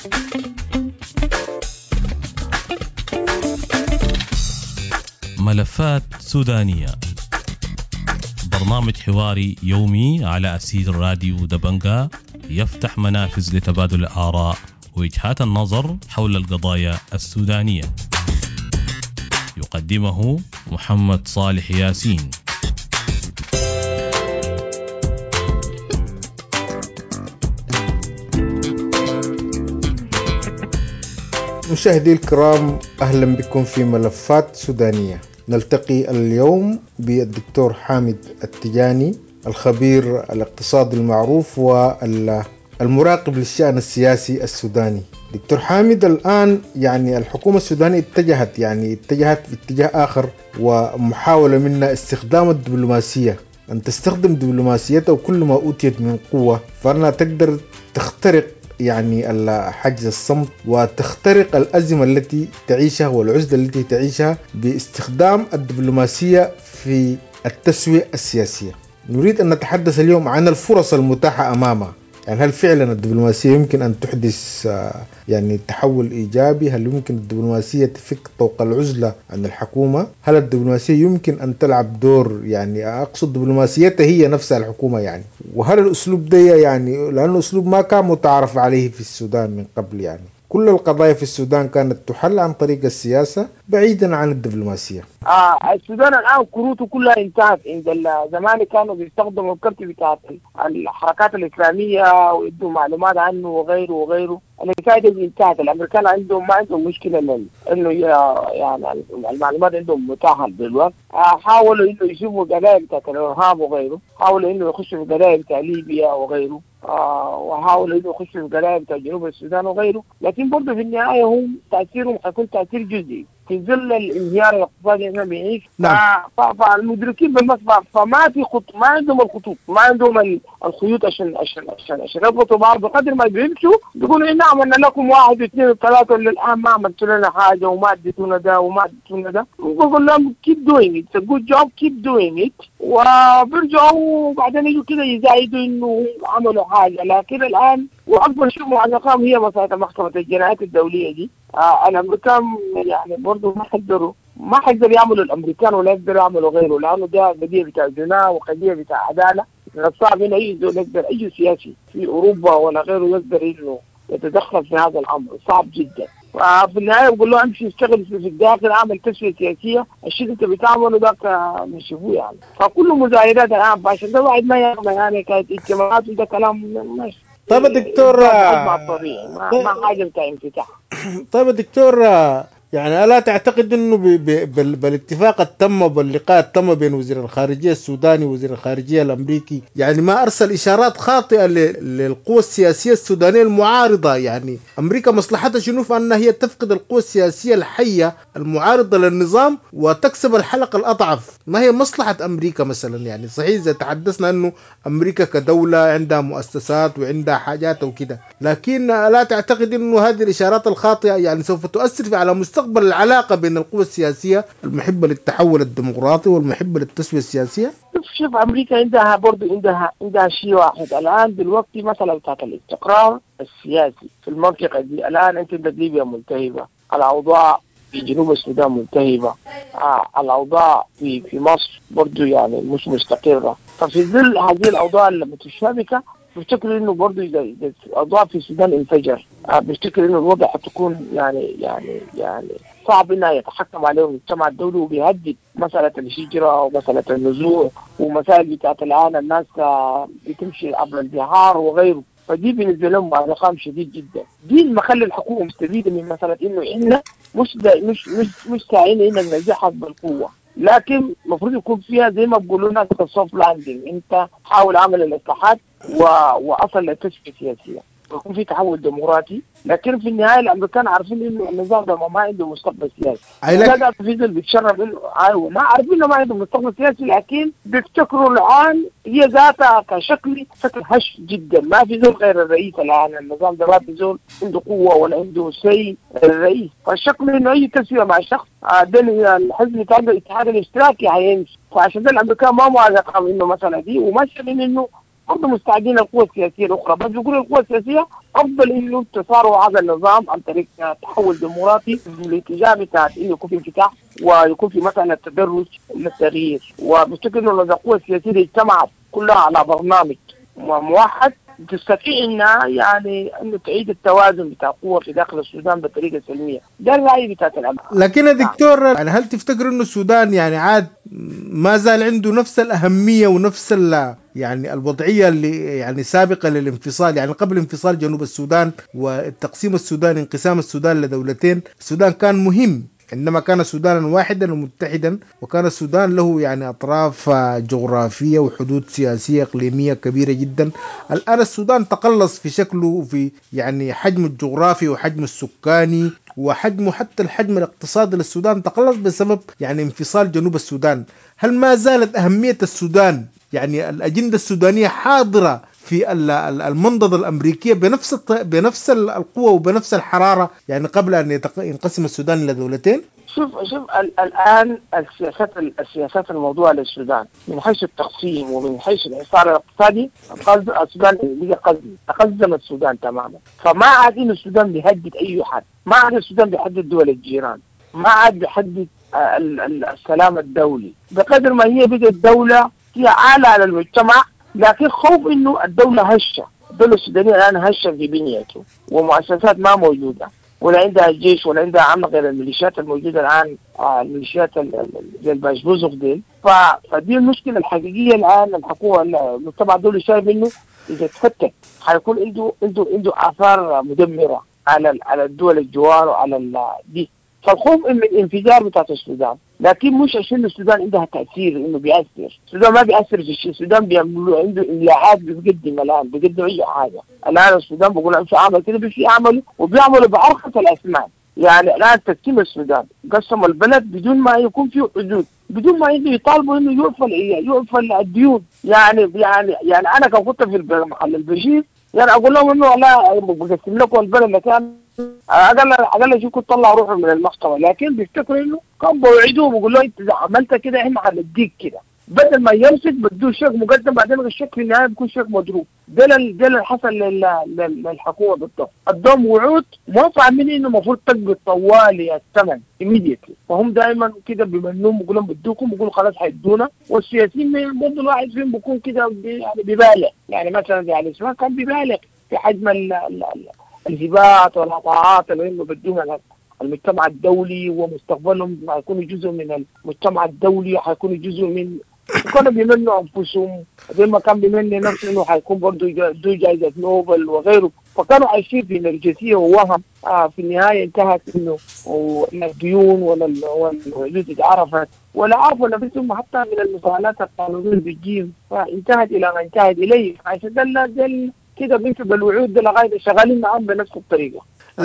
ملفات سودانية، برنامج حواري يومي على أسير راديو دبنجا يفتح منافذ لتبادل الآراء ووجهات النظر حول القضايا السودانية. يقدمه محمد صالح ياسين. مشاهدي الكرام، أهلا بكم في ملفات سودانية. نلتقي اليوم بالدكتور حامد التجاني، الخبير الاقتصادي المعروف والمراقب للشأن السياسي السوداني. دكتور حامد، الآن الحكومة السودانية اتجهت باتجاه آخر، ومحاولة منا استخدام الدبلوماسية، أن تستخدم دبلوماسيتها وكل ما أوتيت من قوة فأنها تقدر تخترق حجز الصمت وتخترق الأزمة التي تعيشها والعزلة التي تعيشها باستخدام الدبلوماسية في التسوية السياسية. نريد أن نتحدث اليوم عن الفرص المتاحة أمامها. هل فعلا الدبلوماسية يمكن أن تحدث تحول إيجابي؟ هل يمكن الدبلوماسية تفك طوق العزلة عن الحكومة؟ هل الدبلوماسية يمكن أن تلعب دور أقصد دبلوماسيتها هي نفسها الحكومة وهل الأسلوب ده لأنه أسلوب ما كان متعارف عليه في السودان من قبل. كل القضايا في السودان كانت تحل عن طريق السياسة بعيدا عن الدبلوماسية. السودان الآن كروته كلها انتهت. عند زمان كانوا بيستخدموا الكرت بتاعت الحركات الإسلامية ويدوا معلومات عنه وغيره وغيره. الحكاية دي انتهت. الأمريكان ما عندهم مشكلة إنه المعلومات عندهم متاحة دلوقتي. حاولوا إنه يشوفوا قضايا بتاعت الإرهاب وغيره، حاولوا إنه يخشوا في قضايا بتاع ليبيا وغيره، وحاولوا إنه يخشوا في قضايا بتاع جنوب السودان وغيره. لكن برضه في النهاية هم تأثيرهم حيكون تأثير جزئي في ظل الانهيار الاقتصادي اللي بيعيش. فالمدركين بالمصباح فما في ما عندهم الخطوط، ما عندهم الخيوط عشان يربطوا بعض. بقدر ما بيمشوا بيقولوا إن عملنا لكم 1 2 3 للآن ما عملتوا لنا حاجة وما اديتونا ده وما اديتونا ده. بقول لهم keep doing it, it's a good job, keep doing it. وبرجعوا وبعدين يجوا كده يزايدوا إنه عملوا حاجة. لكن الآن وأكبر شيء معلقهم هي مسألة محكمة الجنايات الدولية دي. الأمريكان برضو ما حيقدر يعملوا الأمريكان ولا يقدر يعملوا غيره، لأنه ده قضية بتاع جناح وقضية بتاع عدالة. صعب إنه أي سياسي في أوروبا ولا غيره يقدر إنه يتدخل في هذا الأمر، صعب جدا. ففي النهاية بقول له أمشي اشتغل في الداخل، أعمل تسوية سياسية. الشيء اللي بتعمله ذاك نشوفوه فكله مزايدات الآن. فعشان ده واحد ما يعمل كانت اجتماعات وده كلام ماشي. طيب الدكتور، ما حاجة بتاع انفتاح. طيب الدكتور، ألا تعتقد أنه بالاتفاق التم وباللقاء التم بين وزير الخارجية السوداني ووزير الخارجية الأمريكي ما أرسل إشارات خاطئة للقوى السياسية السودانية المعارضة؟ أمريكا مصلحتها شنو في أنها هي تفقد القوى السياسية الحية المعارضة للنظام وتكسب الحلقة الأضعف؟ ما هي مصلحة أمريكا مثلا؟ صحيح إذا تحدثنا أنه أمريكا كدولة عندها مؤسسات وعندها حاجات وكده، لكن لا تعتقد أنه هذه الإشارات الخاطئة سوف تؤثر على مستقبل العلاقة بين القوى السياسية المحبة للتحول الديمقراطي والمحبة للتسوية السياسية؟ شوف أمريكا عندها شيء واحد الآن دلوقتي، مثلا بتاعت الاستقرار السياسي في المنطقة دي. الآن أنت ليبيا ملتهبة، الأوضاع في جنوب السودان ملتهبة، الأوضاع في مصر برضو مش مستقرة. ففي ظل هذه الأوضاع المتشابكة بفتكر إنه برضو إذا الأوضاع في السودان انفجر، بفتكر إنه الوضع حتكون صعب إنه يتحكم عليه المجتمع الدولي، وبيهدد مسألة الهجرة ومسألة النزوع ومسائل بتاعت الآن الناس بتمشي عبر البحار وغيره. فدي بالنسبة لهم مقام شديد جدا. دي المخلي الحكومة مستفيدة من مسألة إنه إحنا مش ساعين إنك نجحك بالقوة، لكن المفروض يكون فيها زي ما بيقولوا لنا سوفت لاندنج. أنت حاول عمل الإصلاحات وأصل للتسوية السياسية ويكون في تحول ديمقراطي. لكن في النهاية الأمريكان عارفين إنه النظام ده ما عنده مستقبل سياسي. هذا في ذل بيتشرب إنه ما عارفين إنه ما عنده مستقبل سياسي، لكن بيفتكروا الآن هي ذاتها كشكل هش جدا. ما في ذل غير الرئيس الآن، النظام ده ما في ذل عنده قوة ولا عنده شيء الرئيس. فالشكل إنه أي تسوية مع شخص ده الحزب بتاع الاتحاد الاشتراكي هيمشي. فعشان ده الأمريكان ما معلقة إنه مثلا دي ومثلا إنه برضه مستعدين القوى السياسيه الاخرى، بس بيقولوا القوى السياسيه افضل انه تصاروا هذا النظام عن طريق تحول ديمقراطي للاتجاه بتاع انه يكون في انفتاح ويكون في مثلا تدرج للتغيير. وبفتكر انه لو القوى السياسيه اجتمعت كلها على برنامج موحد تستطيع انها يعني انه تعيد التوازن بتاع القوى في داخل السودان بطريقه سلميه. ده الراي بتاع الامر. لكن يا دكتور يعني هل تفتكر انه السودان يعني عاد ما زال عنده نفس الاهميه ونفس يعني الوضعيه اللي يعني سابقه للانفصال؟ يعني قبل انفصال جنوب السودان والتقسيم السوداني، انقسام السودان لدولتين، السودان كان مهم عندما كان سودانا واحدا ومتحدا، وكان السودان له يعني أطراف جغرافية وحدود سياسية إقليمية كبيرة جدا. الآن السودان تقلص في شكله وفي يعني حجم الجغرافي وحجم السكاني وحجمه، حتى الحجم الاقتصادي للسودان تقلص بسبب يعني انفصال جنوب السودان. هل ما زالت أهمية السودان يعني الأجندة السودانية حاضرة في المنضدة الأمريكية بنفس القوة وبنفس الحرارة يعني قبل أن ينقسم السودان إلى دولتين؟ شوف الآن السياسات الموضوع للسودان من حيث التقسيم ومن حيث الإصلاح الاقتصادي، السودان تقزم السودان تماما. فما عاد إنه السودان بيهدد أي حد، ما عاد السودان بيحدد دول الجيران، ما عاد بيحدد السلام الدولي، بقدر ما هي بدأت دولة هي عالة على المجتمع، لكن خوف إنه الدولة هشة. الدولة السودانية الآن هشة في بنيته ومؤسسات ما موجودة، ولا عندها الجيش ولا عندها عمل غير الميليشيات الموجودة الآن، الميليشيات زي الباش بوزق دي. فدي المشكلة الحقيقية الآن. الحكومة المجتمع الدولي شايف إنه إذا تفتت حيكون عنده آثار مدمرة على الدول الجوار وعلى دي. فالخوف من الانفجار بتاع السودان، لكن مش عشان السودان عندها تأثير إنه بيأثر. السودان ما بيأثر في الشيء، السودان بيعملوا عنده إملاءات بيقدم الآن، بيقدم أي حاجة. الآن السودان بقول لهم شو عمل كده بيجي يعملوا، وبيعملوا بأرخص الأثمان. يعني الآن تقسيم السودان قسم البلد بدون ما يكون فيه حدود، بدون ما يطالبوا إنه يقفل الديون. يعني أنا كنت في محل البشير يعني أقول لهم إنه لا بقسم لكم البلد لكان أقل شيء كنت طلع روحه من المحكمة، لكن بيفتكروا إنه كان بيوعدوه بيقول له أنت إذا عملت كده إحنا هنديك كده، بدل ما يمسك بدو شيك مقدم بعدين الشيك في النهاية بيكون شيك مضروب. ده اللي حصل للحكومة بالضبط. الضم وعود ما فاهمين إنه المفروض تقبض طوالي الثمن immediately، فهم دائما كده بيمنوهم بيقولون بدوكم، بيقولوا خلاص هيدونا. والسياسيين برضه الواحد فيهم بيكون كده يعني بيبالغ، يعني مثلا زي علي اسماعيل كان بيبالغ في حجم الهبات والعطاءات اللي هم بدوها المجتمع الدولي، ومستقبلهم هيكونوا جزء من المجتمع الدولي، هيكونوا جزء من، كانوا بيمنوا انفسهم زي ما كان بيمني نفسه انه هيكون برضه دو جائزة نوبل وغيره. فكانوا عايشين في نرجسية ووهم. في النهاية انتهت انه الديون والوجود اتعرفت ولا عرفوا نفسهم حتى من المساءلات القانونية بالجيم، فانتهت الى ما انتهت اليه. عشان ده كده بينفق الوعود ده لغاية شغالين معهم بنفس الطريقة.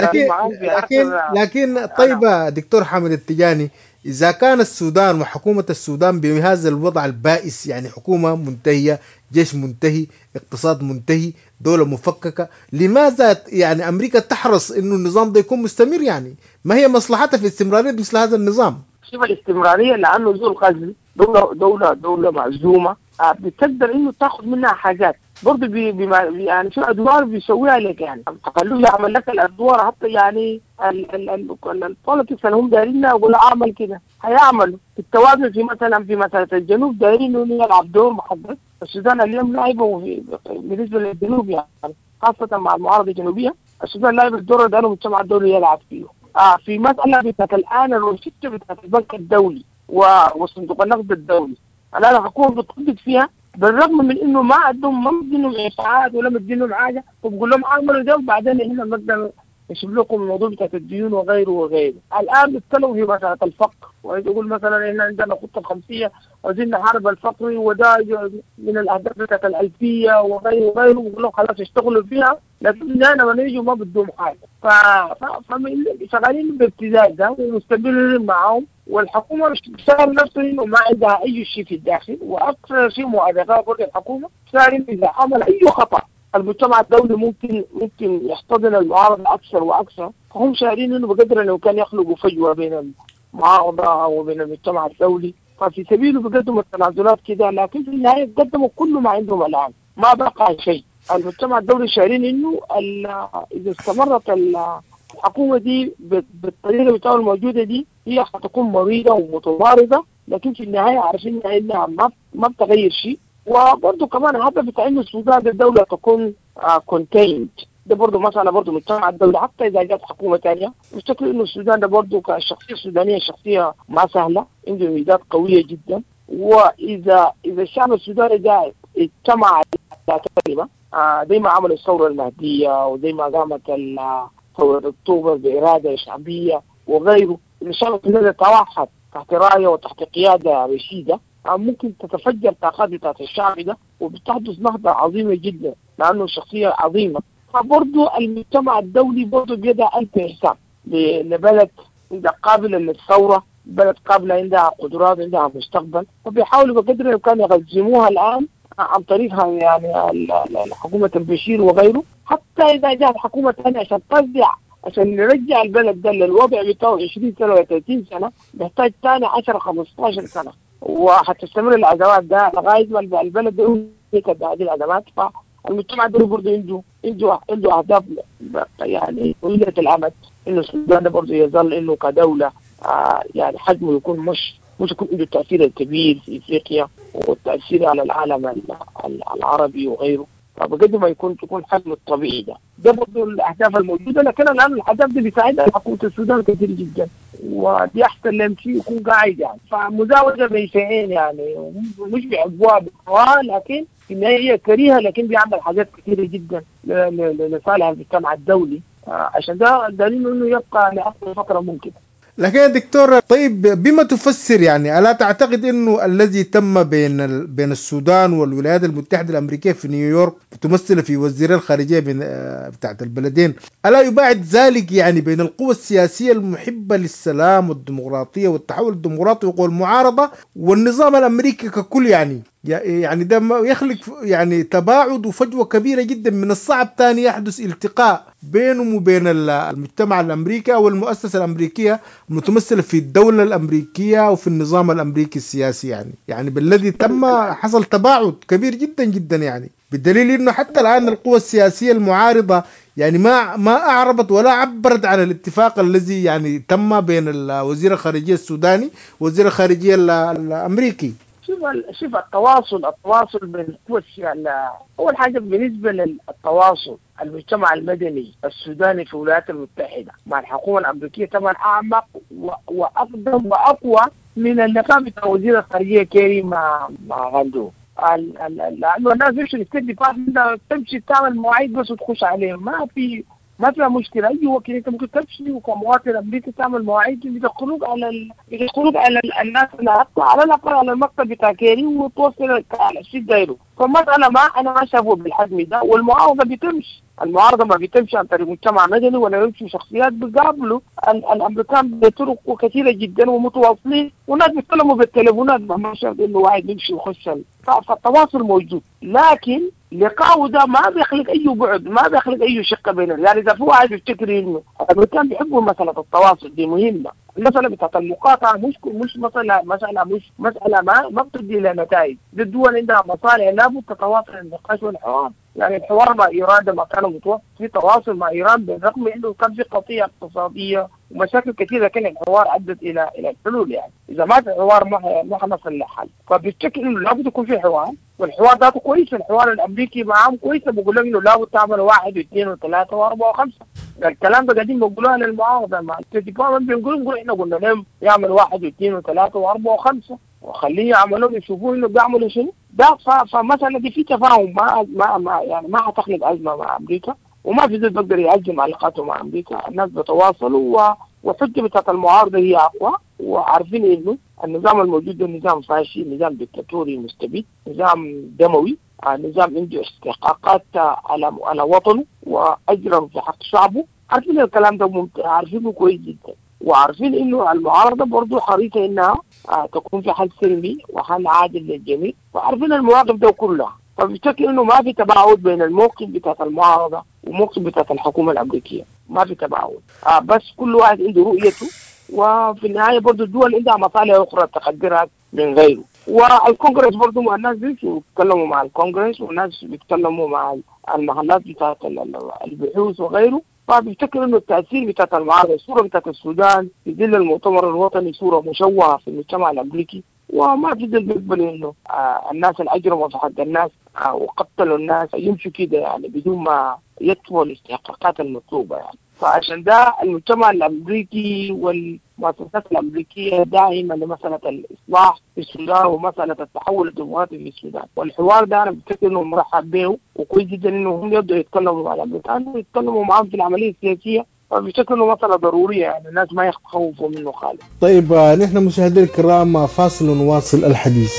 لكن طيب دكتور حامد التجاني، إذا كان السودان وحكومة السودان بهذا الوضع البائس، يعني حكومة منتهية، جيش منتهي، اقتصاد منتهي، دولة مفككة، لماذا يعني أمريكا تحرص إنه النظام ده يكون مستمر؟ يعني ما هي مصلحتها في استمرارية مثل هذا النظام؟ شوف الاستمرارية لأنه ذو الغزل دولة معزومة بتقدر إنه تأخذ منها حاجات برضه يعني في أدوار بيسويها لك، يعني تخلوه يعمل لك الأدوار حتى يعني البوليتكس اللي هم دايرينها ولا أعمل كده هيعملوا التوازن في مسألة الجنوب دايرين إنه يلعب دور محدد. السودان اليوم لاعبه بالنسبة للجنوب يعني خاصة مع المعارضة الجنوبية، السودان لاعب الدور ده المجتمع الدولي يلعب فيه. في مسألة بتاعت الآن الروشتة بتاعت البنك الدولي وصندوق النقد الدولي الآن الحكومة بتطبق فيها، بالرغم من إنه ما عندهم، ما مدينهم إنفاقات ولا مدينهم حاجة، وبقول لهم عملوا ده وبعدين إحنا نقدر نشوف لكم الموضوع بتاعت الديون وغيره. الآن بيتكلموا في مسألة الفقر، ويقول مثلا إحنا عندنا خطة خمسية عايزين نحارب الفقر وده من الأهداف بتاعت الألفية وغيره، ويقول لهم خلاص اشتغلوا فيها، لكن هنا ما نيجوا ما بدهم حاجة. فشغالين بابتزاز ده ومستمرين معهم، والحكومة بتشتغل نفسه إنه ما عندها أي شيء في الداخل، وأكثر شيء مؤرخة برضه الحكومة صار إذا عمل أي خطأ المجتمع الدولي ممكن يحتضن المعارضة أكثر وأكثر. فهم شايفين إنه بقدر إنه كان يخلقوا فجوة بين المعارضة وبين المجتمع الدولي، ففي سبيله بيقدموا التنازلات كده، لكن في النهاية قدموا كل ما عندهم الآن. ما بقى شيء. المجتمع الدولي شايلين انه اذا استمرت الحكومه دي بالطريقه بتاعها الموجوده دي هي حتكون مريضه ومتضاربه، لكن في النهايه عارفين انها ما بتغير شيء. وبرضه كمان الهدف بتاع انه السودان الدوله تكون كونتيند، ده برضه مسألة برضه مجتمع الدولة. حتى إذا جات حكومة ثانية مشتكل إنه السودان ده برضه كشخصية السودانية شخصية ما سهلة، عنده ميزات قوية جدا. وإذا الشعب السوداني ده اجتمع على كلمة زي ما عمل الثورة المهدية وزي ما قامت ثورة أكتوبر بإرادة شعبية وغيره، إذا الشعب السوداني توحد تحت راية وتحت قيادة رشيدة ممكن تتفجر طاقات بتاعت الشعب ده وبتحدث نهضة عظيمة جدا لأنه شخصية عظيمة. فبرضو المجتمع الدولي برضو بيدعى ألف حساب لبلد عندها قابلة للثورة، بلد قابلة عندها قدرات عندها مستقبل، فبيحاولوا بقدر الإمكان يغزموها الآن عن طريقها يعني حكومة البشير وغيره. حتى إذا جاءت حكومة ثانية عشان ترجع عشان نرجع البلد ده للوضع بتاعه 20 سنة ولا 30 سنة بيحتاج ثاني 10-15 سنة، وحتستمر الأزمات ده لغاية ما البلد ده يكد هذه الأزمات. فالمجتمع الدولي برضه عنده أهداف يعني طويلة الأمد إنه السودان ده برضه يظل إنه كدولة يعني حجمه يكون مش يكون عنده التأثير الكبير في إفريقيا والتأثير على العالم العربي وغيره. فبقد ما تكون حجم الطبيعي ده برضه الأهداف الموجودة. لكن الآن الأهداف دي بيساعدها حكومة السودان كثير جدا، ودي أحسن لهم شيء يكون قاعد يعني. فمزاوجة بين شيئين يعني مش بأبواب لكن في النهاية كريهة، لكن بيعمل حاجات كثيرة جدا لصالح المجتمع الدولي عشان ده دليل إنه يبقى لأطول فترة ممكنة. لكن يا دكتور طيب بما تفسر يعني ألا تعتقد أنه الذي تم بين السودان والولايات المتحدة الأمريكية في نيويورك تمثل في وزير الخارجية بتاعت البلدين، ألا يباعد ذلك يعني بين القوى السياسية المحبة للسلام والديمقراطية والتحول الديمقراطي وقوى المعارضة والنظام الأمريكي ككل يعني ده يخلق يعني تباعد وفجوة كبيرة جدا. من الصعب تاني يحدث التقاء بينهم وبين المجتمع الأمريكي أو المؤسسة الأمريكية المتمثلة في الدولة الأمريكية وفي النظام الأمريكي السياسي يعني بالذي تم حصل تباعد كبير جدا جدا يعني، بالدليل إنه حتى الآن القوى السياسية المعارضة يعني ما أعربت ولا عبرت عن الاتفاق الذي يعني تم بين وزير الخارجية السوداني ووزير الخارجية الأمريكي. شوف التواصل بين القوى أول حاجة بالنسبة للتواصل المجتمع المدني السوداني في الولايات المتحدة مع الحكومة الأمريكية طبعا أعمق وأقدم وأقوى من اللقاء بتاع وزير الخارجية كيري مع غاندو. لأنه الناس بيمشوا الستيت ديبارتمنت تمشي تعمل مواعيد بس وتخش عليهم، ما فيها مشكلة. أي وكيل أنت ممكن تمشي وكمواطن أمريكي تعمل مواعيد يدخلوك على الناس على الأقل على المكتب بتاع كيري وتوصل على الشيء دايره. فالمسألة أنا ما شافه بالحجم ده. والمعارضة بتمشي، المعارضة ما بتمشي عن طريق مجتمع مدني ولا يمشي شخصيات بيقابلوا الأمريكان بطرق كثيرة جدا ومتواصلين، وناس بيتكلموا بالتليفونات ما شاف إنه واحد يمشي ويخش. فالتواصل موجود، لكن لقاءه ده ما بيخلق أي بعد، ما بيخلق أي شقة بينهم. يعني إذا في واحد يفتكر إنه الأمريكان بيحبوا مسألة التواصل دي مهمة، المسألة بتاعت المقاطعة مش مسألة ما بتدي إلى نتائج. الدول عندها مصالح لابد تتواصل النقاش والحوار. يعني الحوار مع إيران ده ما كان متوقف في تواصل مع إيران بالرغم إنه كان في قضية اقتصادية ومشاكل كثيرة، لكن الحوار أدت إلى الحلول. يعني إذا ما في حوار ما حنصل لحل. فبالشكل إنه لابد يكون في حوار، والحوار ده كويس. الحوار الأمريكي معهم كويس، بقول لهم إنه لابد تعمل 1 و2 و3 و4 و5. الكلام ده قاعدين بيقولوها للمعارضة مع الديبارتمنت، بنقول إحنا قلنا لهم يعمل 1 و2 و3 و4 و5 وخليه يعملوا يشوفوا إنه بيعملوا شنو ده. فمثلا دي في تفاهم يعني ما هتخلق أزمة مع أمريكا، وما في زي بقدر يعزم علاقاته مع أمريكا. الناس بتواصلوا والحجة بتاعت المعارضة هي أقوى، وعارفين إنه النظام الموجود ده نظام فاشي، نظام ديكتاتوري مستبد، نظام دموي، نظام عنده استحقاقات على وطنه وأجرم في حق شعبه. عارفين الكلام ده عارفينه كويس جدا، وعارفين إنه المعارضة برضو حريصة إنها تكون في حل سلمي وحل عادل للجميع، وعارفين المواقف ده كلها. فبالتالي إنه ما في تباعد بين الموقف بتاعت المعارضة وموقف بتاعت الحكومة الأمريكية، ما في تباعد. بس كل واحد عنده رؤيته، وفي النهاية برضو الدول عندها مصالح أخرى تقدرها من غيره. والكونغرس برضه مع الناس بيتكلموا مع الكونغرس، والناس بيتكلموا مع المحلات بتاعت البحوث وغيره. فبيفتكر انه التاثير بتاعت المعارضه، الصوره بتاعت السودان في ظل المؤتمر الوطني صوره مشوهه في المجتمع الامريكي، وما في ظل بيقبلوا انه الناس اللي اجرموا في حق الناس وقتلوا الناس يمشوا كده يعني بدون ما يطلبوا الاستحقاقات المطلوبه يعني. فعشان ده المجتمع الامريكي والمؤسسات الامريكيه داعمه لمساله الاصلاح في السودان ومساله التحول الديمقراطي في السودان، والحوار ده انا بفتكر انه مرحب به وكويس جدا انه هم يبداوا يتكلموا مع الامريكان ويتكلموا معهم في العمليه السياسيه، فبشكل انه مساله ضروريه يعني الناس ما يخوفوا منه خالص. طيب نحن مشاهدينا الكرام فاصل ونواصل الحديث.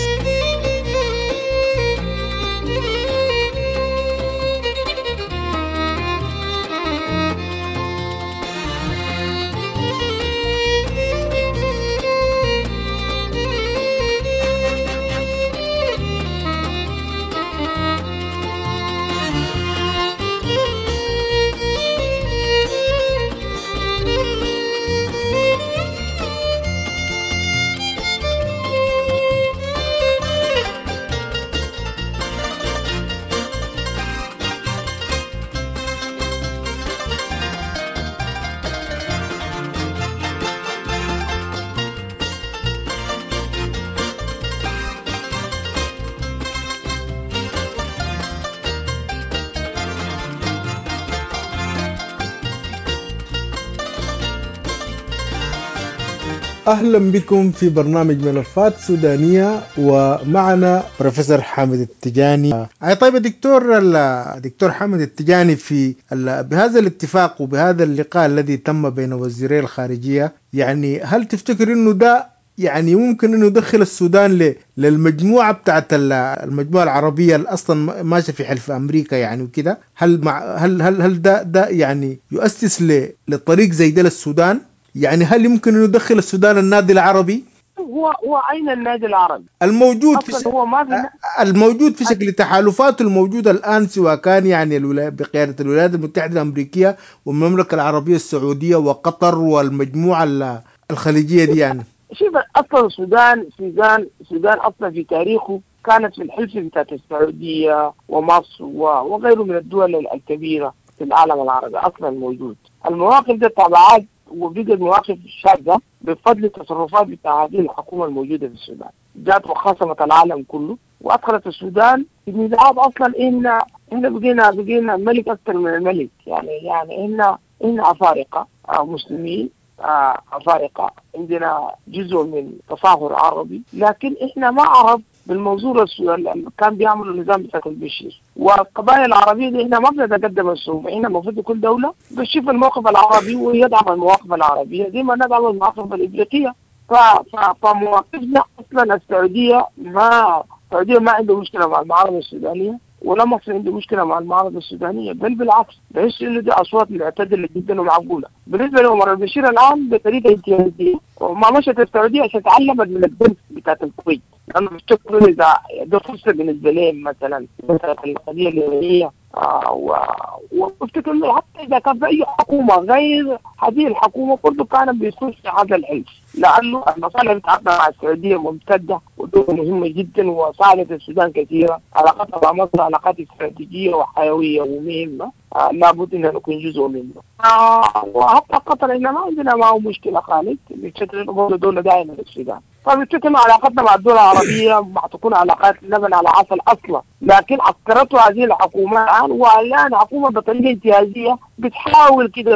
أهلا بكم في برنامج ملفات سودانية، ومعنا بروفيسور حامد التجاني. طيب دكتور حامد التجاني، بهذا الاتفاق وبهذا اللقاء الذي تم بين وزيري الخارجية، يعني هل تفتكر إنه ده يعني ممكن إنه يدخل السودان للمجموعة بتاعت المجموعة العربية اللي أصلا ماشية في حلف أمريكا يعني وكده؟ هل ده يعني يؤسس لطريق زي ده للسودان؟ يعني هل يمكن أن يدخل السودان النادي العربي؟ هو أين النادي العربي؟ الموجود في شكل تحالفاته الموجودة الآن، سواء كان يعني بقيادة الولايات المتحدة الأمريكية والمملكة العربية السعودية وقطر والمجموعة الخليجية دي يعني. شوف أصلا السودان أصلا في تاريخه كانت في الحلف بتاعت السعودية ومصر وغيره من الدول الكبيرة في العالم العربي أصلا موجود. المواقف ده تبعات وبقت مواقف شاذة بفضل التصرفات بتاع هذه الحكومة الموجودة في السودان، جات وخاصمت العالم كله وأدخلت السودان في نزاعات. أصلا إحنا بقينا ملك أكثر من الملك، يعني إحنا أفارقة مسلمين، أفارقة عندنا جزء من تظاهر عربي، لكن إحنا ما عرب بالمنظور اللي كان بيعملوا النظام بتاع البشير. والقبائل العربية دي احنا ما بنتقدم الصوم، احنا المفروض كل دولة بتشوف الموقف العربي ويدعم المواقف العربية زي ما ندعم المواقف الإفريقية. فمواقفنا أصلا السعودية ما عنده مشكلة مع المعارضة السودانية، ولا مصر عنده مشكلة مع المعارضة السودانية، بل بالعكس بحس إنه دي أصوات معتدلة جدا ومعقولة. بالنسبة لعمر البشير الآن بطريقة انتهازية، وما مشت السعودية عشان تعلمت من الدرس بتاعت الكويت، لأنه بيشتغلوا إذا ده فرصة بالنسبة لهم مثلا القضية اليمنية. وافتكر انه حتى اذا كان في اي حكومه غير هذه الحكومه برضه كان بيخش في هذا الحلف، لانه المصالح بتاعتنا مع السعوديه ممتده ودول مهمه جدا وساعدت السودان كثيرا. علاقتنا مع مصر علاقات استراتيجيه وحيويه ومهمه، لابد ان نكون جزء منه. وحتى قطر احنا ما عندنا معه مشكله خالص، بشكل انه برضه دوله داعمه للسودان. فبالتالي علاقتنا مع الدول العربيه ما تكون علاقات لبن على عسل اصلا، لكن عسكرته هذه الحكومه الان والان حكومه بطريقه انتهازيه بتحاول كده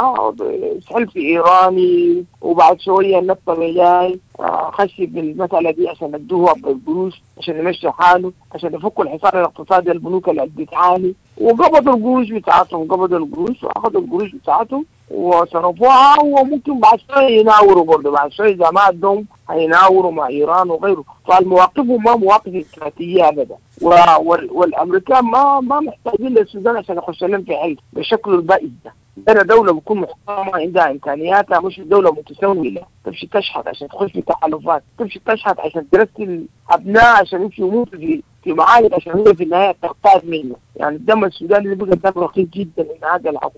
حلف ايراني، وبعد شويه النفط جاي خشي بالمساله دي عشان ادوها بالقروش عشان يمشي حاله، عشان يفكوا الحصار الاقتصادي البنوك اللي بتعاني، وقبضوا القروش بتاعتهم، قبضوا القروش واخذوا القروش بتاعتهم وصرفوها، وممكن بعد شويه يناوروا برضه، بعد شويه اذا ما عندهم هيناوروا مع ايران وغيره. فالمواقفهم ما مواقف استراتيجيه ابدا، والامريكان ما محتاجين للسودان عشان يخش لهم في حلف بشكل البائس ده. أنا دولة بتكون محترمة عندها إمكانياتها، مش دولة متسولة تمشي تشحت عشان تخش في تحالفات، تمشي تشحت عشان ترسل أبناء عشان يمشوا يموتوا في معارك عشان هي في النهاية تقتاد منه. يعني الدم السوداني اللي بقى دم رخيص جدا من هذه الحكومة،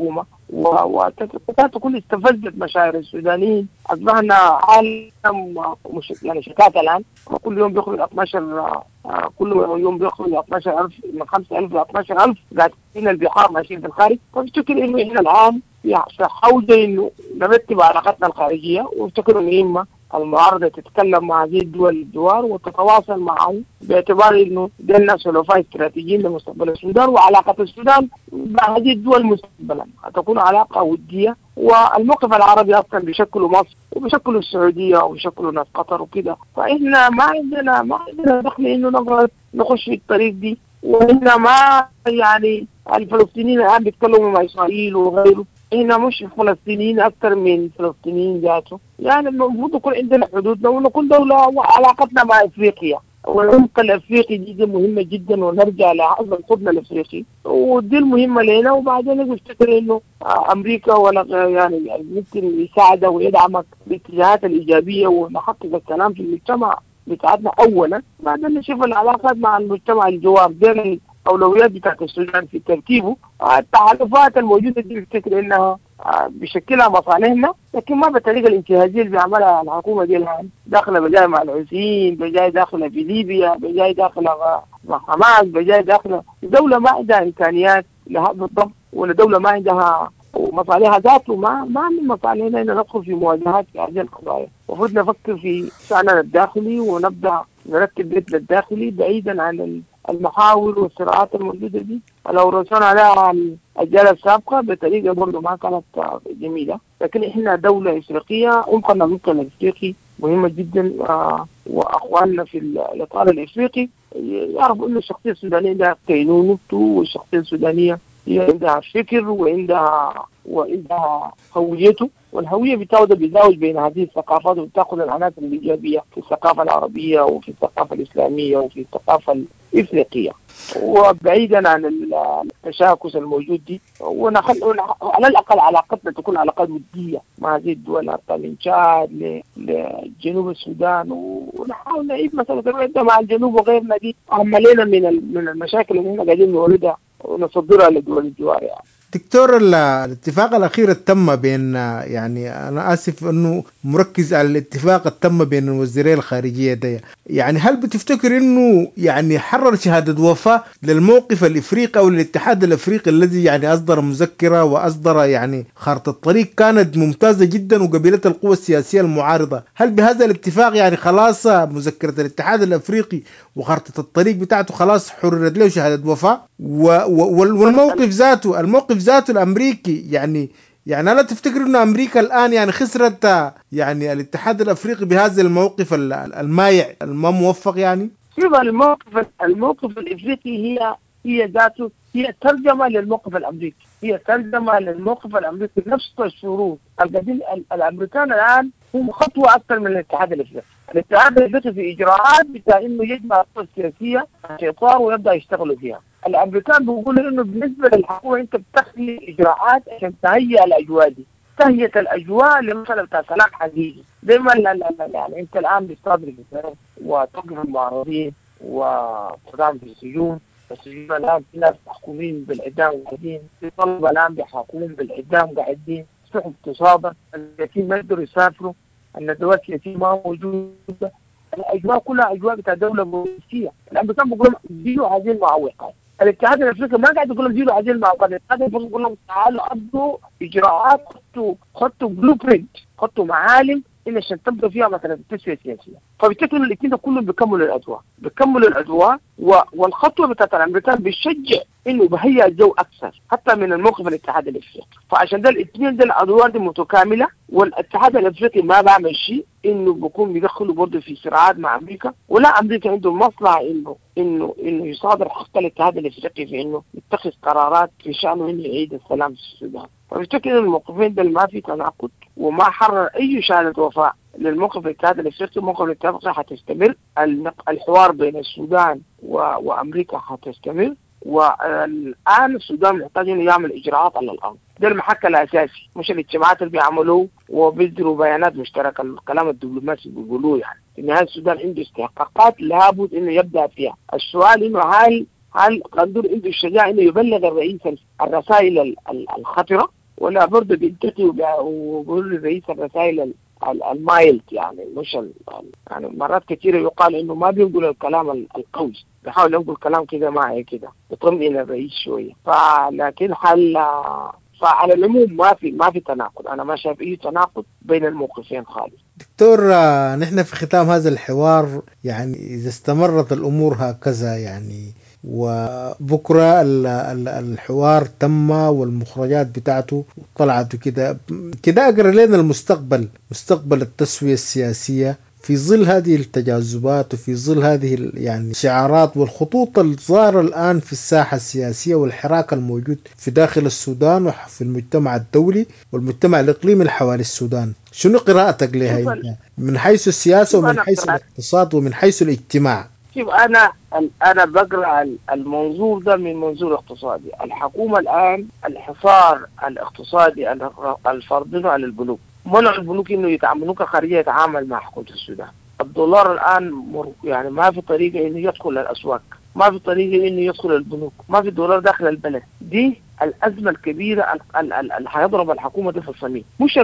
وتكاد تكون استفزت مشاعر السودانيين. أصبحنا عالم يعني شتات الآن، كل يوم بيخرج 12 كل يوم بيخرج 12,000 من 5,000 ل 12,000 قاعدين البحار ماشيين في الخارج. فبفتكر إنه إحنا الآن في حوزة إنه نرتب علاقتنا الخارجية، وافتكر مهمة المعارضة تتكلم مع هذه الدول الجوار وتتواصل معهم باعتبار انه ده الناس حلفاء استراتيجيين لمستقبل السودان، وعلاقة السودان مع هذه الدول مستقبلا هتكون علاقة ودية. والموقف العربي اصلا بيشكلوا مصر وبيشكلوا السعودية وبيشكلوا ناس قطر وكده، فاحنا ما عندنا دخل انه نقعد نخش في الطريق دي. وإحنا ما يعني الفلسطينيين الآن بيتكلموا مع إسرائيل وغيره، إحنا مش فلسطينيين أكثر من فلسطينيين ذاته. يعني المفروض يكون عندنا حدودنا ونكون دولة وعلاقتنا مع أفريقيا، والعمق الأفريقي دي مهمة جدا، ونرجع لهذا القطن الأفريقي ودي المهمة لنا. وبعدين نفتكر إنه أمريكا ولا يعني ممكن يساعدك ويدعمك بالاتجاهات الإيجابية ونحقق السلام في المجتمع بتاعتنا أولا، بعدين نشوف العلاقات مع المجتمع الجوار. دي الأولويات بتاعت السودان في ترتيبه. التحالفات الموجودة دي بفتكر إنها بشكلها مصالحنا، لكن ما بالطريقة الانتهازية اللي بيعملها الحكومة دي الآن، داخلة بجاي مع الحوثيين، بجاي داخلة في ليبيا، بجاي داخلة مع حماس، بجاي داخلة دولة ما عندها إمكانيات لهذا الضبط، ولا دولة ما عندها ومصالحها ذاته. ما من مصالحنا إن ندخل في مواجهات في هذه القضايا. المفروض نفكر في شأننا الداخلي ونبدأ نرتب بيتنا الداخلي بعيدا عن المحاور والصراعات الموجودة دي. لو رسلنا عليها الأجيال السابقة بطريقة برضه ما كانت جميلة، لكن إحنا دولة إفريقية، عمقنا الإفريقي مهمة جدا. وأخواننا في الإطار الإفريقي يعرفوا إن الشخصية السودانية عندها كينونته، والشخصية السودانية هي عندها فكر وعندها هويته، والهوية بتاخد بيزاوج بين هذه الثقافات وبتاخذ العناصر الإيجابية في الثقافة العربيي وفي الثقافة الإسلامية وفي الثقافة الإفريقية، وبعيدا عن التشاكس الموجود دي. على الأقل علاقتنا تكون علاقات ودية مع هذه الدول، حتى من تشاد لجنوب السودان، ونحاول نعيد مثلا مع الجنوب وغيرنا. دي عملنا من المشاكل اللي احنا قاعدين نوردها ونصدرها لدول الجوار. يعني دكتور، الاتفاق الأخير التم بين، يعني أنا آسف أنه مركز على الاتفاق التم بين وزيري الخارجية ده، يعني هل بتفتكر أنه يعني حرر شهادة وفاة للموقف الإفريقي أو الاتحاد الإفريقي الذي يعني أصدر مذكرة وأصدر يعني خارطة الطريق كانت ممتازة جدا وقبلت القوى السياسية المعارضة؟ هل بهذا الاتفاق يعني خلاص مذكرة الاتحاد الإفريقي وخارطة الطريق بتاعته خلاص حررت له شهادة وفاة؟ والموقف ذاته الأمريكي، يعني أنا تفتكر إنه أمريكا الآن يعني خسرت يعني الاتحاد الأفريقي بهذا الموقف المايع الما موفق؟ يعني شوف، الموقف الإفريقي هي ذاته هي ترجمة للموقف الأمريكي، هي ترجمة للموقف الأمريكي. نفس الشروط القديم الأمريكان الآن هم خطوة أكثر من الاتحاد الأفريقي. الاتحاد الأفريقي في إجراءات بتاع إنه يجمع القوى السياسية في إطار ويبدأ يشتغلوا فيها. الأمريكان بيقولوا إنه بالنسبة للحكومة أنت بتخلي إجراءات عشان تهيئ الأجواء دي، تهيئة الأجواء لمثلا بتاع سلام حقيقي. دائما يعني أنت الآن بتصادر وتوقف المعارضين وتدعم في السجون الآن في ناس محكومين بالإعدام وقاعدين، في طلبة الآن بيحاكمون بالإعدام قاعدين، صحف تصادر، اليتيم ما يقدروا يسافروا، الندوات اليتيم ما موجودة، الأجواء كلها أجواء بتاع دولة بوليسية. الأمريكان بيقولوا زيروا هذه المعوقات، الاتحاد الأفريقي ما قاعد يقول لهم زيروا هذه المعوقات، الاتحاد الأفريقي يقول لهم تعالوا أبدوا إجراءات، خطوا بلو برينت، خطوا معالم إن عشان تبدأ فيها مثلا التسوية السياسية. فبالتالي الاثنين كلهم بيكملوا الأدوار، والخطوة بتاعت الأمريكان بيشجع إنه بهيئ الجو أكثر حتى من الموقف الاتحاد الأفريقي. فعشان ده الاثنين ده الأدوار دي متكاملة، والاتحاد الأفريقي ما بعمل شيء إنه بيكون بيدخلوا برضه في صراعات مع أمريكا، ولا أمريكا عنده مصلحة إنه يصادر حق الاتحاد الأفريقي في إنه يتخذ قرارات في شأنه إنه يعيد السلام في السودان. فبالتالي الموقفين ده ما في تناقض، وما حرر أي شهادة وفاء للموقف الاتحاد الأفريقي. موقف الاتحاد الأفريقي حتستمر، الحوار بين السودان وأمريكا حتستمر، والآن السودان محتاج إنه يعمل إجراءات على الأرض. ده المحك الأساسي، مش الاجتماعات اللي بيعملوه وبيصدروا بيانات مشتركة، الكلام الدبلوماسي بيقولوه. يعني في النهاية السودان عنده استحقاقات لابد إنه يبدأ فيها. السؤال إنه هل قندور عنده الشجاعة إنه يبلغ الرئيس الرسائل الخطرة ولا برضه بينتقي وبيقول رئيس الرسائل المايلد، يعني مش يعني مرات كثيرة يقال إنه ما بينقل الكلام القوي، بيحاول ينقل كلام كده معي كده يطمئن الرئيس شوية. فلكن فعلى العموم ما في تناقض، أنا ما شايف أي تناقض بين الموقفين خالص. دكتور، نحن في ختام هذا الحوار يعني إذا استمرت الأمور هكذا يعني وبكرة الحوار تم والمخرجات بتاعته طلعت كده أقرأ لنا المستقبل، مستقبل التسوية السياسية في ظل هذه التجاذبات وفي ظل هذه يعني الشعارات والخطوط الظاهرة الآن في الساحة السياسية والحراك الموجود في داخل السودان وفي المجتمع الدولي والمجتمع الإقليمي اللي حوالي السودان. شنو قراءتك لها من حيث السياسة ومن حيث الاقتصاد ومن حيث الاجتماع؟ شوف، أنا بقرأ المنظور ده من منظور اقتصادي. الحكومة الآن الحصار الاقتصادي الفرض على البنوك، منع البنوك إنه البنوك الخارجية يتعامل مع حكومة السودان. الدولار الآن يعني ما في طريقة إنه يدخل الأسواق، ما في طريقة إنه يدخل البنوك، ما في دولار داخل البلد. دي الأزمة الكبيرة اللي هيضرب الحكومة دي في الصميم. مش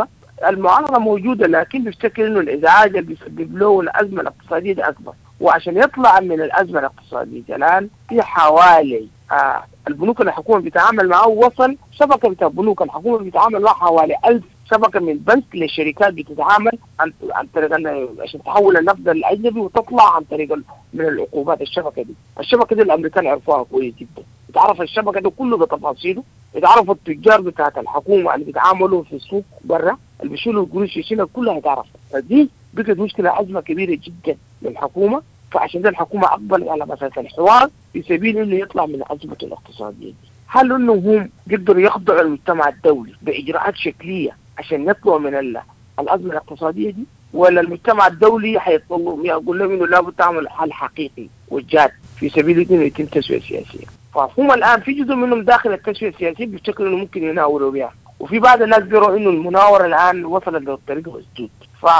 المعارضة موجودة، لكن بيفتكر إنه الإزعاج اللي بيسبب له الأزمة الاقتصادية دي أكبر. وعشان يطلع من الأزمة الاقتصادية الآن في حوالي البنوك اللي الحكومة بتتعامل معه وصل شبكة بتاع بنوك الحكومة بتتعامل معها حوالي 1000 شبكة من البنك للشركات بتتعامل عن طريق عشان تحول النقد الأجنبي وتطلع عن طريق من العقوبات. الشبكة دي الأمريكان عرفوها كويس جدا، بتعرف الشبكة دي كله بتفاصيله، بتعرف التجار بتاعت الحكومة اللي بيتعاملوا في السوق برا اللي بيشيلوا القروش يشيلها كلها هتعرفها. فدي بقت مشكلة أزمة كبيرة جدا للحكومة. فعشان ده الحكومة أقبل على مسألة الحوار في سبيل إنه يطلع من أزمة الاقتصادية دي. هل إنه هم يقدروا يخضعوا المجتمع الدولي بإجراءات شكلية عشان يطلعوا من الأزمة الاقتصادية دي، ولا المجتمع الدولي حيطلب يقول لهم إنه لابد تعمل حل حقيقي وجاد في سبيل إنه يتم تسوية سياسية؟ فهم الآن في جزء منهم داخل التسوية السياسية بيفتكروا إنه ممكن يناوروا بها، وفي بعض الناس بيروا إنه المناورة الآن وصلت للطريق مسدود.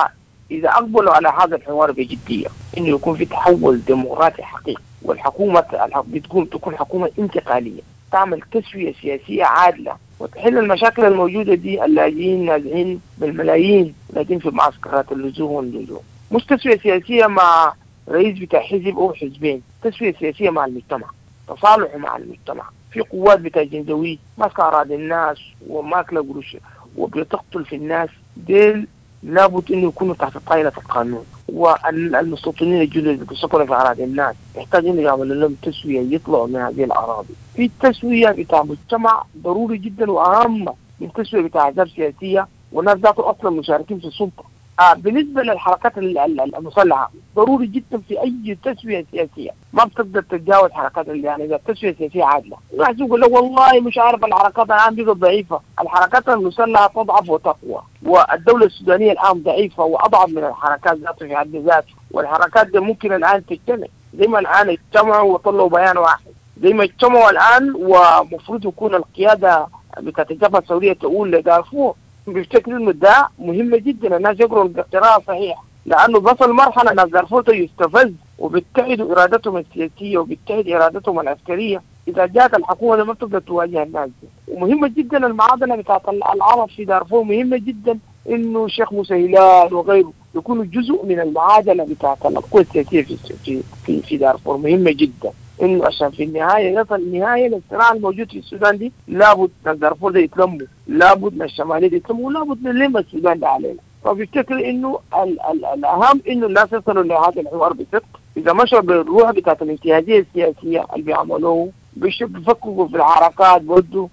فإذا أقبلوا على هذا الحوار بجدية إنه يكون في تحول ديمقراطي حقيقي، والحكومة تكون حكومة انتقالية تعمل تسوية سياسية عادلة وتحل المشاكل الموجودة دي، اللاجئين نازحين بالملايين لكن في معسكرات اللزوم واللزوم. مش تسوية سياسية مع رئيس بتاع حزب أو حزبين، تسوية سياسية مع المجتمع، تصالح مع المجتمع. في قوات بتاع جندوية ماسكة أراضي الناس وماكلة قروش وبتقتل في الناس، ديل لابد إنه يكونوا تحت طائلة القانون. والمستوطنين الجدد اللي بيسكنوا في أراضي الناس يحتاج إنه يعملوا لهم تسوية يطلعوا من هذه الأراضي. في تسوية بتاع مجتمع ضروري جدا وأهم من تسوية بتاع أحزاب سياسية والناس ذاتهم أصلا مشاركين في السلطة. بالنسبة للحركات المسلحة ضروري جدا في أي تسوية سياسية ما بتقدر تتجاوز حركات يعني إذا التسوية السياسية عادلة. الناس يقول له والله مش عارف الحركات الآن بقت ضعيفة، الحركات المسلحة تضعف وتقوى، والدولة السودانية الآن ضعيفة وأضعف من الحركات ذاتها في حد ذاتها، والحركات دي ممكن الآن تجتمع زي ما الآن اجتمعوا وطلعوا بيان واحد، زي ما اجتمعوا الآن ومفروض يكون القيادة بتاعت الجبهة الثورية تقول لدارفور. بيفتكروا انه ده مهمة جدا الناس يقروا القراءة صحيح، لانه بصل مرحلة الناس دارفور يستفز وبيتحدوا ارادتهم السياسية وبيتحد ارادتهم العسكرية. اذا جاءت الحكومة ما تقدر تواجه الناس دي. ومهمة جدا المعادلة بتاعت العرب في دارفور، مهمة جدا انه الشيخ موسى هلال وغيره يكونوا جزء من المعادلة بتاعت القوى السياسية في دارفور. مهمة جدا انه عشان في النهاية يصل النهاية للصراع الموجود في السودان دي لابد من دارفور ده يتلموا، لابد من الشمالية يتلموا، لابد من لما السودان ده علينا. فبيفتكر انه الاهم انه الناس يصلوا لهذا الحوار بصدق. اذا مشوا بالروح بتاعت الانتهازية السياسية اللي بيعملوه بيفكروا في الحركات برضه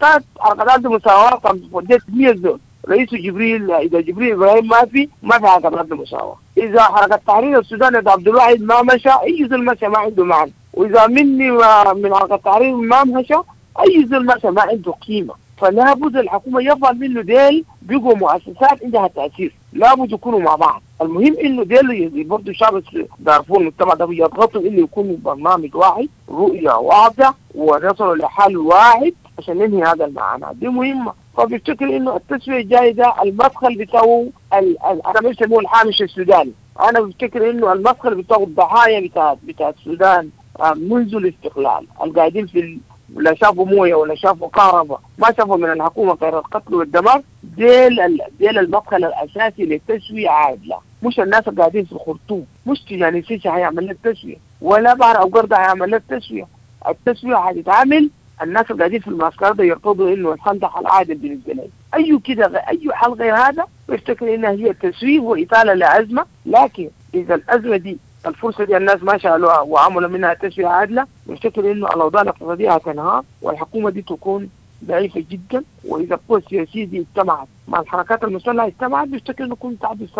حركات المساواة وديت 100 زول رئيس جبريل. اذا جبريل ابراهيم ما في حركات المساواة. اذا حركة تحرير السودان اذا عبد الواحد ما مشى اي زول مشى ما عنده معنى، واذا مني من حركة التحرير ما مشى اي زول مشى ما عنده قيمة. فلا بد الحكومة يفعل منه ديل بيقوا مؤسسات عندها تأثير، لا بد يكونوا مع بعض. المهم انه ديل برضه شعب دارفور المجتمع ده يضغطوا انه يكونوا برنامج واحد، رؤية واحدة، ونصلوا لحل واحد عشان ننهي هذا المعاناة دي مهمة. فبيفتكر انه التسوية الجايزة المدخل بتاعه انا مش بقول الحامش السوداني، انا بفتكر انه المدخل بتاعه الضحايا بتاع السودان منذ الاستقلال القاعدين ولا شافوا مويه ولا شافوا كهرباء، ما شافوا من الحكومه غير القتل والدمار، ديل المدخل الاساسي للتسويه عادله. مش الناس اللي قاعدين في الخرطوم، مش تجاني سيسي هيعمل لك تسويه، ولا بحر او قرده هيعمل لك تسويه. التسويه هتتعمل الناس اللي قاعدين في المعسكر ده يرتضوا انه الخندق العادل بالنسبه لهم. اي كده اي حل غير هذا يفتكر انها هي تسويه واطاله لازمه. لكن اذا الازمه دي الفرصه دي الناس ما شالوها وعملوا منها تسويه عادله، يفتكر انه الاوضاع الاقتصاديه هتنهار والحكومه دي تكون ضعيفه جدا. واذا القوى السياسيه دي اجتمعت مع الحركات المسلحه اجتمعت، بيفتكر انه يكون تحدث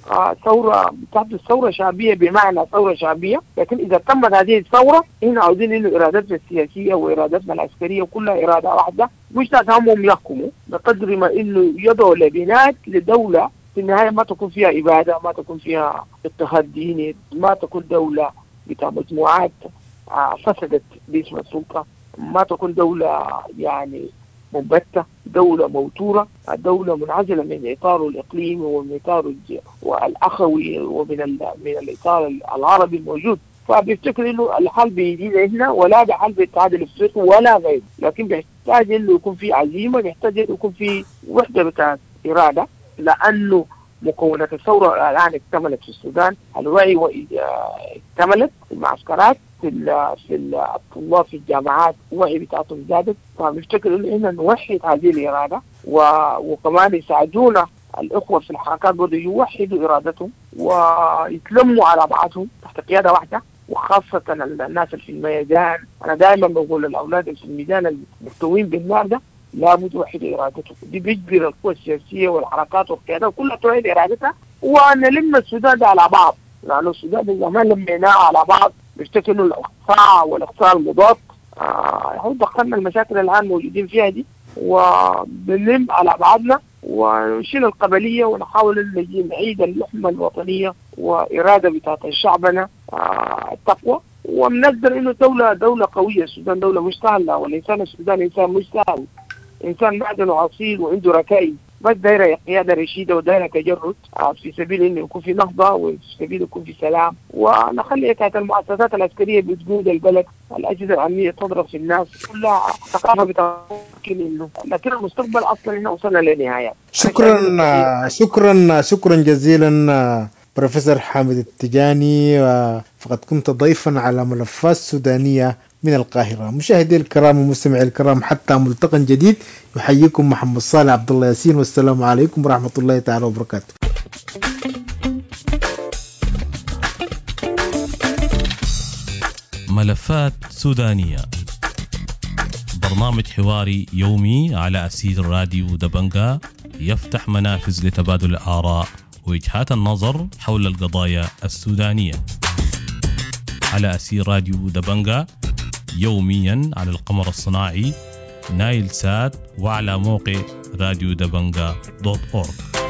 ثوره شعبيه، بمعنى ثوره شعبيه. لكن اذا تمت هذه الثوره، هنا عاوزين انه ارادتنا السياسيه وارادتنا العسكريه كلها اراده واحده، مش همهم يحكموا بقدر ما انه يضعوا لبنات لدوله في النهايه ما تكون فيها اباده، ما تكون فيها اضطهاد ديني، ما تكون دوله بتاع مجموعات فسدت باسم السلطه، ما تكون دولة يعني منبتة، دولة موتورة، دولة منعزلة من إطاره الإقليمي ومن إطاره والأخوي ومن الإطار العربي الموجود. فبيفتكر إنه الحل بيجينا هنا، ولا بحل بالاتحاد الأفريقي ولا غيره، لكن بيحتاج إنه يكون في عزيمة، بيحتاج إنه يكون في وحدة بتاعت إرادة، لأنه مكونات الثورة الآن اكتملت في السودان. الوعي اكتملت في المعسكرات، في الطلاب في الجامعات الوعي بتاعتهم زادت. فبنفتكر انه احنا نوحد هذه الاراده، وكمان يساعدونا الاخوه في الحركات برضه يوحدوا ارادتهم ويتلموا على بعضهم تحت قياده واحده، وخاصه الناس اللي في الميدان. انا دائما بقول للاولاد اللي في الميدان المحتوين بالنار ده لابد يوحدوا ارادتهم. دي بيجبر القوى السياسيه والحركات والقياده كلها توحد ارادتها، ونلم السودان ده على بعض، لانه السودان ده زمان لميناه على بعض. بيشتكوا انه الاقصاء والاقصاء المضاد هو دخلنا المشاكل الان موجودين فيها دي، وبنلم على بعضنا ونشيل القبليه ونحاول ان نعيد اللحمه الوطنيه واراده بتاعت شعبنا التقوى، وبنقدر انه دوله قويه. السودان دوله مش سهله، والانسان السوداني انسان مش سهل، انسان معدنه اصيل وعنده ركائز، بس دايره قياده رشيده ودايره تجرد في سبيل انه يكون في نهضه وفي سبيل يكون في سلام، ونخلي كانت المؤسسات العسكريه بتقود البلد، الاجهزه الامنيه تضرب في الناس، كلها ثقافه بتمكن انه، لكن المستقبل اصلا هنا وصلنا لنهايات. شكرا جزيلا بروفيسور حامد التجاني، فقد كنت ضيفا على ملفات سودانية من القاهرة. مشاهدي الكرام ومستمعي الكرام، حتى ملتقى جديد، يحييكم محمد صالح عبد الله ياسين، والسلام عليكم ورحمة الله تعالى وبركاته. ملفات سودانية، برنامج حواري يومي على أسير راديو دبنجا، يفتح منافذ لتبادل الآراء ووجهات النظر حول القضايا السودانية. على أسير راديو دبنجا يوميا على القمر الصناعي نايل سات، وعلى موقع راديو دبنجا .org.